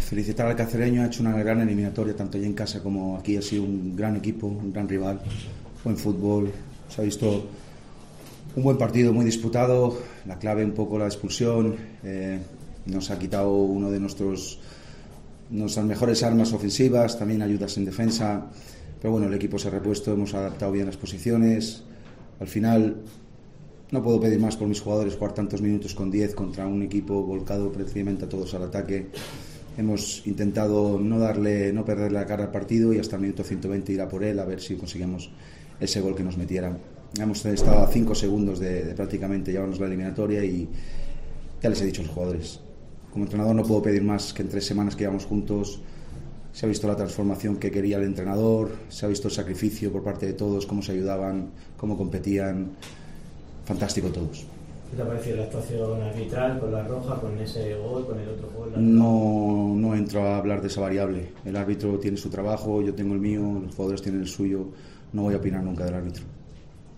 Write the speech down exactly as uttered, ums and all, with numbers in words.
felicitar al cacereño, ha hecho una gran eliminatoria, tanto allí en casa como aquí. Ha sido un gran equipo, un gran rival, buen fútbol, se ha visto un buen partido, muy disputado. La clave un poco la expulsión, eh, nos ha quitado uno de nuestros nuestras mejores armas ofensivas, también ayudas en defensa, pero bueno, el equipo se ha repuesto, hemos adaptado bien las posiciones. Al final no puedo pedir más por mis jugadores, jugar tantos minutos con diez contra un equipo volcado prácticamente a todos al ataque. Hemos intentado no darle, no perderle la cara al partido y hasta el minuto ciento veinte ir a por él, a ver si conseguimos ese gol que nos metieran. Hemos estado a cinco segundos de, de prácticamente llevarnos la eliminatoria y ya les he dicho a los jugadores, como entrenador no puedo pedir más que en tres semanas que llevamos juntos. Se ha visto la transformación que quería el entrenador, se ha visto el sacrificio por parte de todos, cómo se ayudaban, cómo competían. Fantástico todos. ¿Qué te ha parecido la actuación arbitral con la roja, con ese gol, con el otro gol? No, no entro a hablar de esa variable. El árbitro tiene su trabajo, yo tengo el mío, los jugadores tienen el suyo. No voy a opinar nunca del árbitro.